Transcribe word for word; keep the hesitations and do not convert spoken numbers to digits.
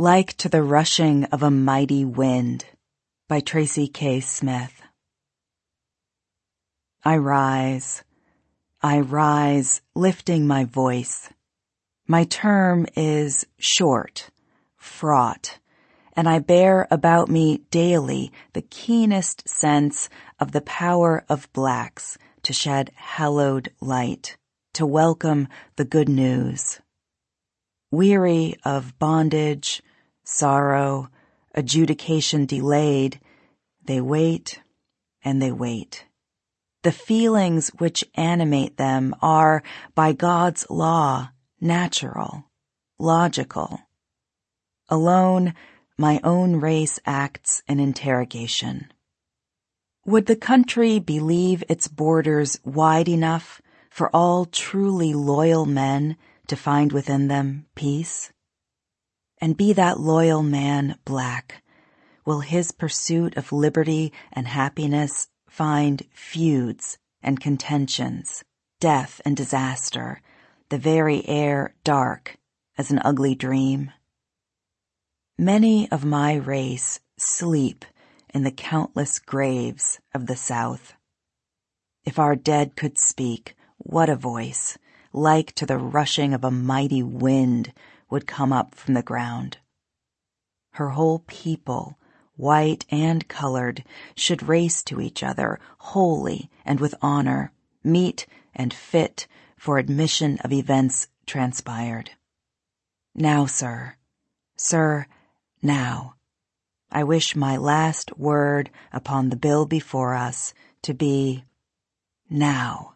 Like to the Rushing of a Mighty Wind by Tracy K. Smith. I rise, I rise, lifting my voice. My term is short, fraught, and I bear about me daily the keenest sense of the power of blacks to shed hallowed light, to welcome the good news. Weary of bondage, sorrow, adjudication delayed, they wait and they wait. The feelings which animate them are, by God's law, natural, logical. Alone, my own race acts an interrogation. Would the country believe its borders wide enough for all truly loyal men to find within them peace? And be that loyal man black, will his pursuit of liberty and happiness find feuds and contentions, death and disaster, the very air dark as an ugly dream? Many of my race sleep in the countless graves of the South. If our dead could speak, what a voice, like to the rushing of a mighty wind, would come up from the ground. Her whole people, white and colored, should race to each other, wholly and with honor, meet and fit for admission of events transpired. Now, sir, sir, now, I wish my last word upon the bill before us to be now.